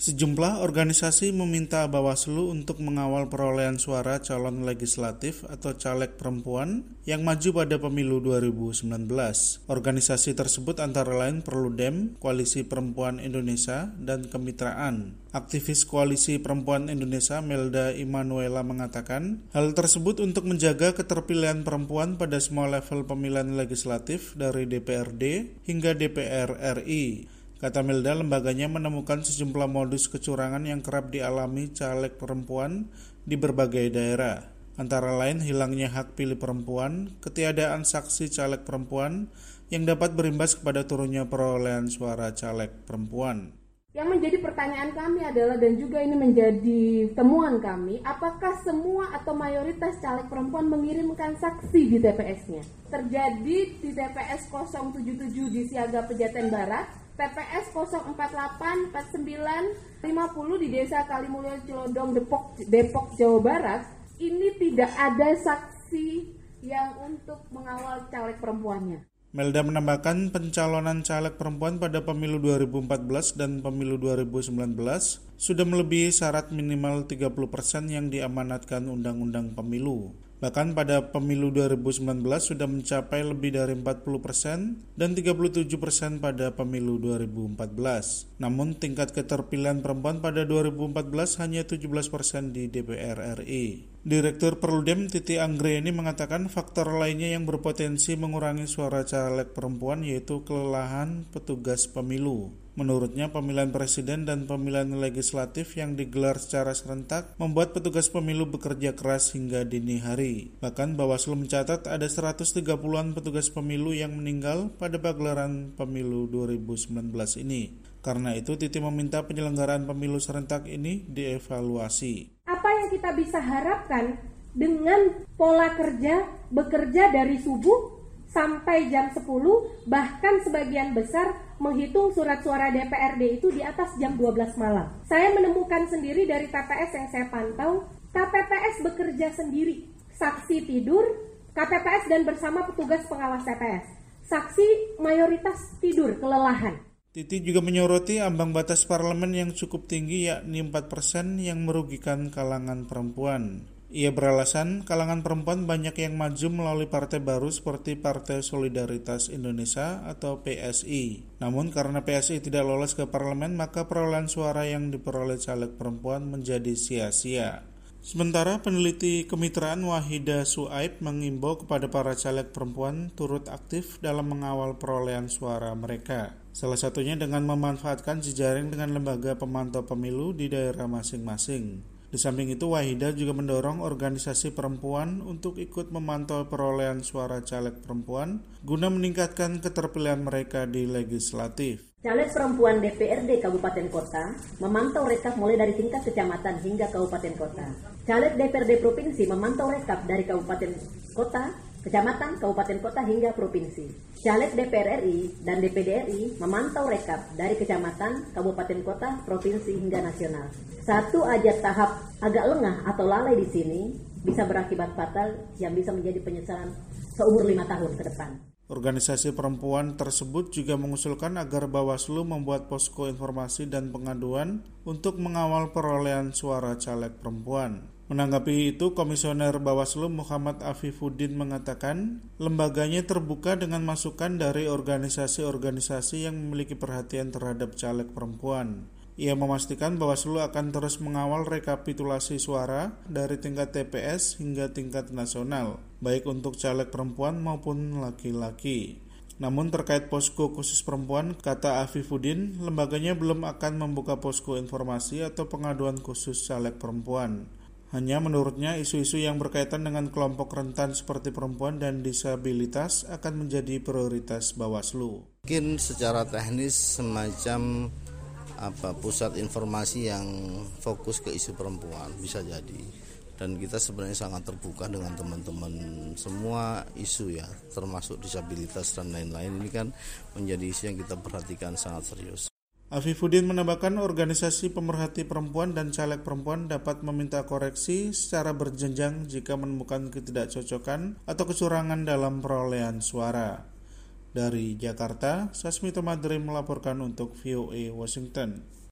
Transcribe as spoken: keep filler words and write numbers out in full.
Sejumlah organisasi meminta Bawaslu untuk mengawal perolehan suara calon legislatif atau caleg perempuan yang maju pada pemilu dua ribu sembilan belas. Organisasi tersebut antara lain Perludem, Koalisi Perempuan Indonesia, dan Kemitraan. Aktivis Koalisi Perempuan Indonesia Melda Immanuela mengatakan, hal tersebut untuk menjaga keterpilihan perempuan pada semua level pemilihan legislatif dari D P R D hingga D P R R I. Kata Melda, lembaganya menemukan sejumlah modus kecurangan yang kerap dialami caleg perempuan di berbagai daerah. Antara lain hilangnya hak pilih perempuan, ketiadaan saksi caleg perempuan yang dapat berimbas kepada turunnya perolehan suara caleg perempuan. Yang menjadi pertanyaan kami adalah, dan juga ini menjadi temuan kami, apakah semua atau mayoritas caleg perempuan mengirimkan saksi di T P S-nya? Terjadi di T P S nol tujuh tujuh di Siaga Pejaten Barat, T P S nol empat delapan empat sembilan lima nol di Desa Kalimulyo Cilodong, Depok, Depok, Jawa Barat, ini tidak ada saksi yang untuk mengawal caleg perempuannya. Melda menambahkan pencalonan caleg perempuan pada pemilu dua ribu empat belas dan pemilu dua ribu sembilan belas sudah melebihi syarat minimal tiga puluh persen yang diamanatkan Undang-Undang Pemilu. Bahkan pada pemilu dua ribu sembilan belas sudah mencapai lebih dari empat puluh persen dan tiga puluh tujuh persen pada pemilu dua ribu empat belas. Namun tingkat keterpilihan perempuan pada dua ribu empat belas hanya tujuh belas persen di D P R R I. Direktur Perludem Titi Anggreni mengatakan faktor lainnya yang berpotensi mengurangi suara caleg perempuan yaitu kelelahan petugas pemilu. Menurutnya, pemilihan presiden dan pemilihan legislatif yang digelar secara serentak membuat petugas pemilu bekerja keras hingga dini hari. Bahkan Bawaslu mencatat ada seratus tiga puluhan petugas pemilu yang meninggal pada pagelaran pemilu dua ribu sembilan belas ini. Karena itu, Titi meminta penyelenggaraan pemilu serentak ini dievaluasi. Apa yang kita bisa harapkan dengan pola kerja, bekerja dari subuh sampai jam sepuluh, bahkan sebagian besar menghitung surat suara D P R D itu di atas jam dua belas malam. Saya menemukan sendiri dari T P S yang saya pantau, K P P S bekerja sendiri. Saksi tidur, K P P S dan bersama petugas pengawas T P S. Saksi mayoritas tidur, kelelahan. Titi juga menyoroti ambang batas parlemen yang cukup tinggi yakni empat persen yang merugikan kalangan perempuan. Ia beralasan kalangan perempuan banyak yang maju melalui partai baru seperti Partai Solidaritas Indonesia atau P S I. Namun karena P S I tidak lolos ke parlemen, maka perolehan suara yang diperoleh caleg perempuan menjadi sia-sia. Sementara peneliti Kemitraan Wahida Suaib mengimbau kepada para caleg perempuan turut aktif dalam mengawal perolehan suara mereka. Salah satunya dengan memanfaatkan jejaring dengan lembaga pemantau pemilu di daerah masing-masing. Di samping itu, Wahida juga mendorong organisasi perempuan untuk ikut memantau perolehan suara caleg perempuan guna meningkatkan keterpilihan mereka di legislatif. Caleg perempuan D P R D Kabupaten Kota memantau rekap mulai dari tingkat kecamatan hingga kabupaten kota. Caleg D P R D Provinsi memantau rekap dari kabupaten kota, kecamatan, kabupaten kota hingga provinsi. Caleg D P R R I dan D P D R I memantau rekap dari kecamatan, kabupaten kota, provinsi hingga nasional. Satu aja tahap agak lengah atau lalai di sini bisa berakibat fatal yang bisa menjadi penyesalan seumur lima tahun ke depan. Organisasi perempuan tersebut juga mengusulkan agar Bawaslu membuat posko informasi dan pengaduan untuk mengawal perolehan suara caleg perempuan. Menanggapi itu, Komisioner Bawaslu Muhammad Afifuddin mengatakan lembaganya terbuka dengan masukan dari organisasi-organisasi yang memiliki perhatian terhadap caleg perempuan. Ia memastikan Bawaslu akan terus mengawal rekapitulasi suara dari tingkat T P S hingga tingkat nasional, baik untuk caleg perempuan maupun laki-laki. Namun terkait posko khusus perempuan, kata Afifuddin, lembaganya belum akan membuka posko informasi atau pengaduan khusus caleg perempuan. Hanya menurutnya isu-isu yang berkaitan dengan kelompok rentan seperti perempuan dan disabilitas akan menjadi prioritas Bawaslu. Mungkin secara teknis semacam apa pusat informasi yang fokus ke isu perempuan bisa jadi. Dan kita sebenarnya sangat terbuka dengan teman-teman semua isu ya, termasuk disabilitas dan lain-lain. Ini kan menjadi isu yang kita perhatikan sangat serius. Afifuddin menambahkan organisasi pemerhati perempuan dan caleg perempuan dapat meminta koreksi secara berjenjang jika menemukan ketidakcocokan atau kecurangan dalam perolehan suara. Dari Jakarta, Sasmito Madrim melaporkan untuk V O A Washington.